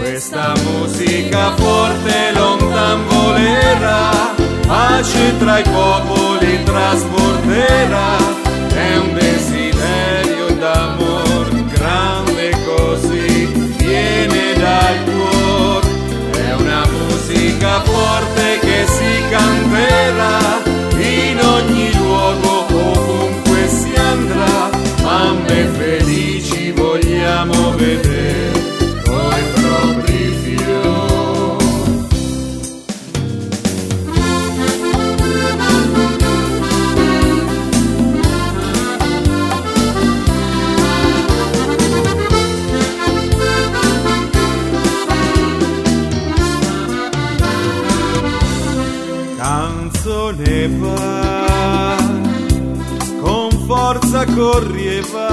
Questa musica forte lontan volerà, pace tra i popoli trasporterà, è un desiderio d'amor grande così, viene dal cuore, è una musica forte che si canterà in ogni luogo, ovunque si andrà, mamme felici vogliamo vedere coi propri fiori. Canzone va, con forza corrieva,